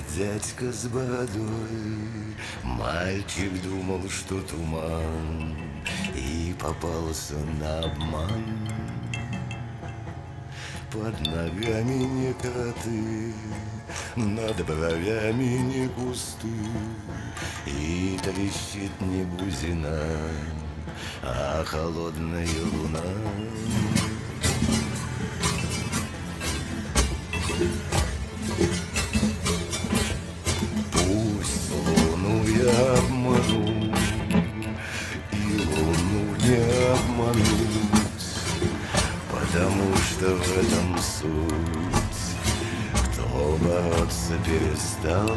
дядька с бородой. Мальчик думал, что туман, и попался на обман. Под ногами не кроты, над бровями не кусты, и трещит не бузина, а холодная луна. Пусть луну я обману, и луну не обмануть, потому что в этом суть. Кто бороться перестал,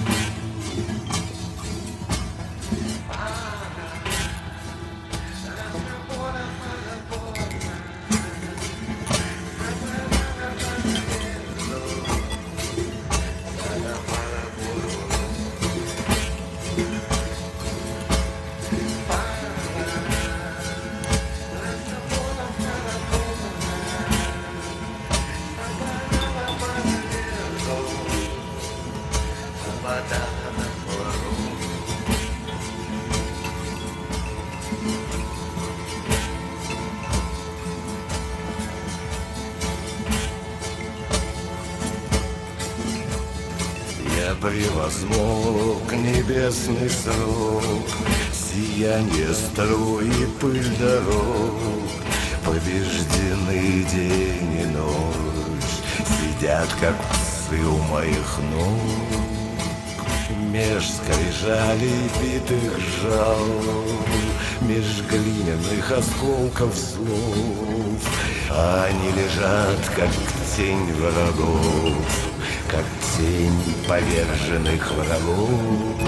я превозмог небесный срок, сияние струи, пыль дорог. Побеждены день и ночь, сидят как псы у моих ног. Меж скрижалей битых жал, меж глиняных осколков слов, они лежат, как тень врагов, как тень поверженных врагов.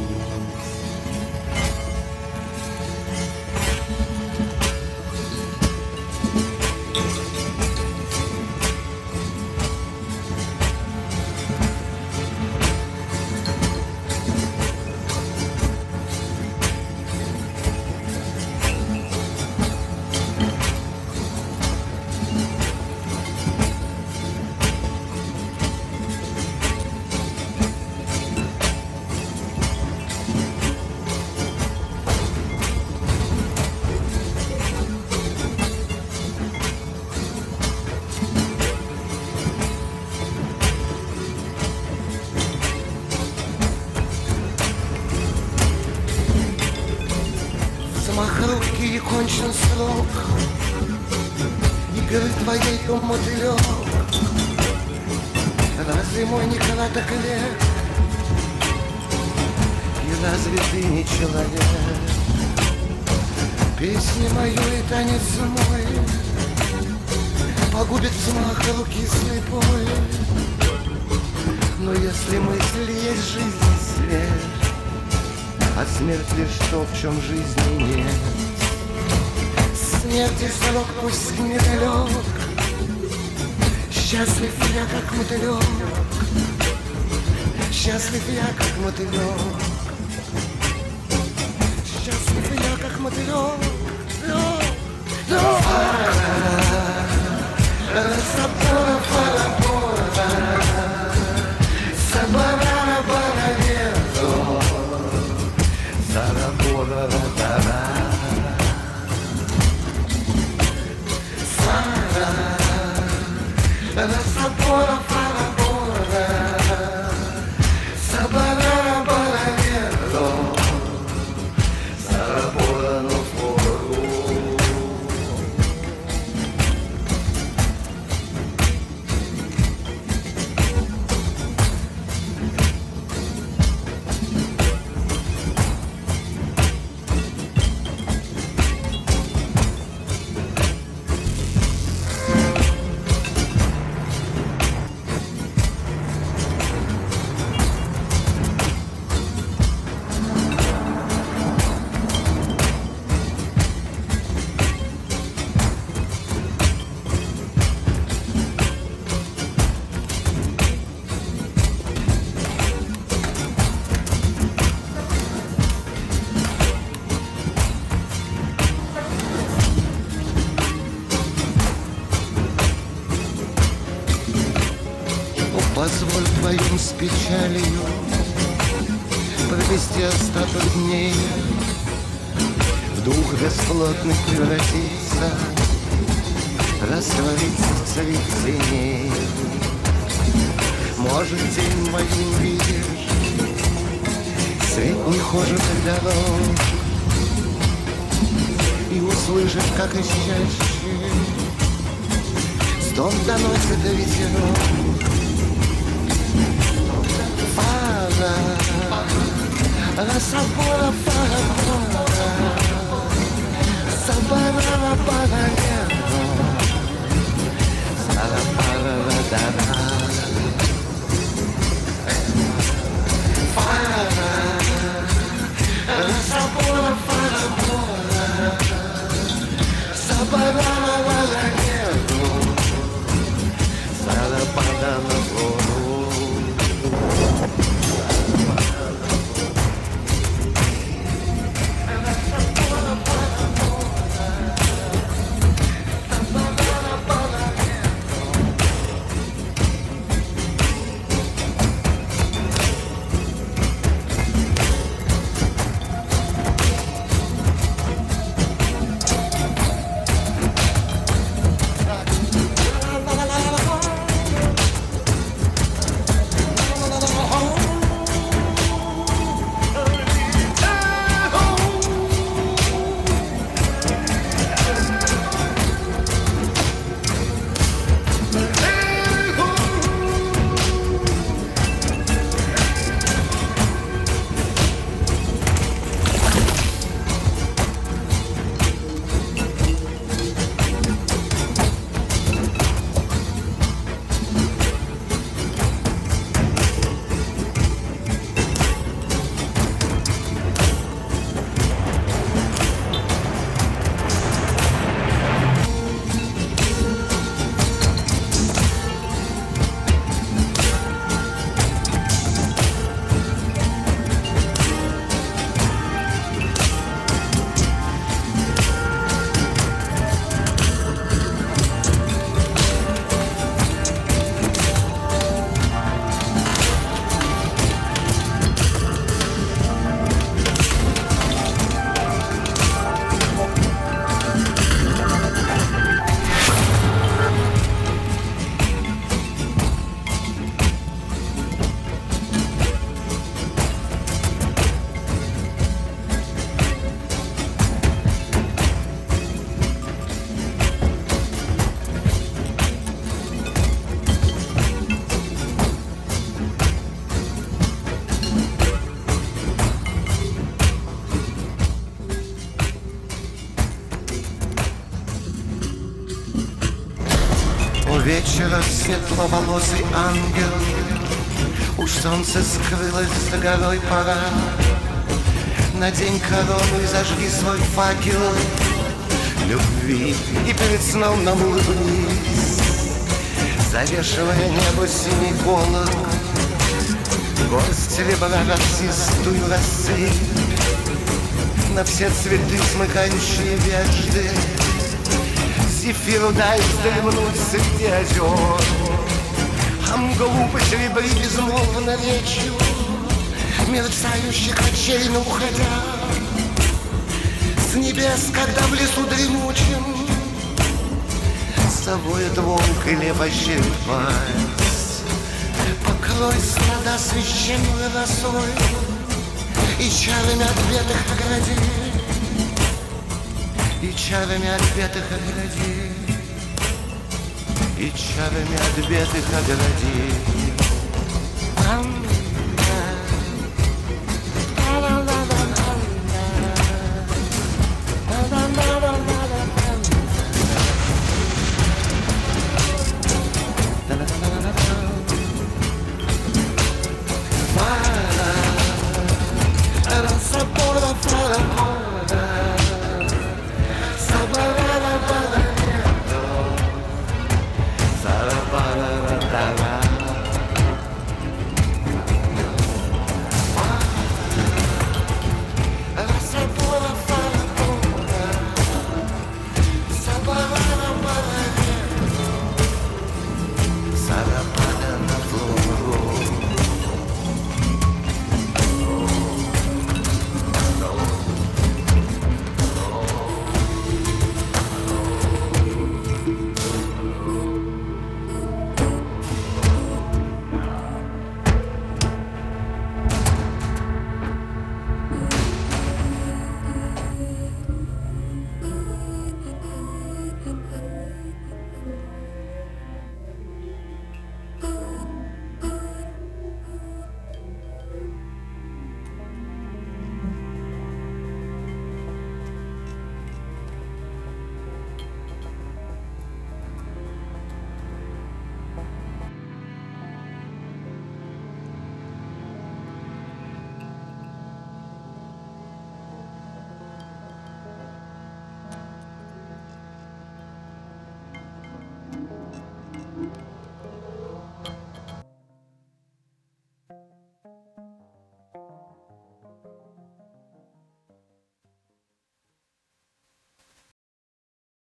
Взмах руки и кончен срок игры твоей, то мотылек. Разве мой Никола так лет? И разве ты не человек? Песню мою и танец мой погубит взмах руки слепой. Но если мысль есть жизнь и смерть, а смерть лишь то, в чем жизни нет. Смерти срок пусть недалек, счастлив я, как мотылек. Счастлив я, как мотылек. Счастлив я, как мотылек. Сабора, фарабора, сабара, баравезо, сарабора, ротара, сара, сабора, фарабора, сабара, баравезо, сарабора, но позволь вдвоем с печалью провести остаток дней, в дух бесплотных превратиться, раствориться в цветении. Может, тень мою увидишь, свет не хуже дорог, и услышишь, как из чаще стон доносит ветерок. Фара, рассабора, фара, сабара, параллело, сарапара, радара. Фара, рассабора, фара, сабара, параллело, сарапара, радара. Вечера светловолосый ангел, уж солнце скрылось за горой, пора. Надень корону и зажги свой факел любви, и перед сном нам улыбнись, завешивая небо синий полог, горсть серебра расистую рассыпь на все цветы, смыкающие вежды. Зефиру дай вздремнуть среди озер, а мглу посеребри безмолвно речью мерцающих очей, но уходя с небес, когда в лесу дремучем завоет волк и лев ощерпаясь. Покрой страда священной росой и чарами ответых огради, и чарами ответых огради, и чарами ответых огради.